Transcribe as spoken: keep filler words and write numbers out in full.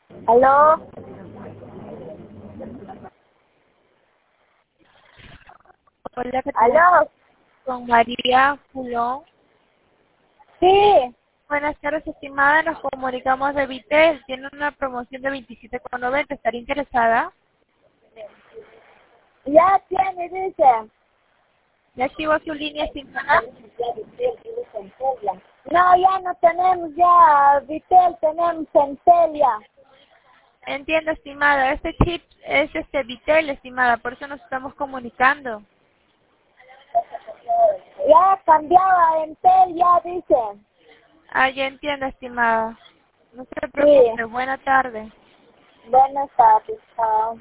¿Aló? Hola, ¿qué tal? ¿Aló? Con María Fulón. Sí, Buenas tardes, estimada. Nos comunicamos de Vitel. Tiene una promoción de veintisiete con noventa. ¿Estaría interesada? ya tiene, dice. Ya activó su línea, estimada. No, ya no tenemos ya Vitel, tenemos Centelia. Entiendo, estimada. Este chip es este Vitel, estimada. Por eso nos estamos comunicando. Ya cambiaba a Entel, ya dice. Ah, ya entiendo, estimada. No se Sí, preocupe. Buena tarde. buenas tardes, chao.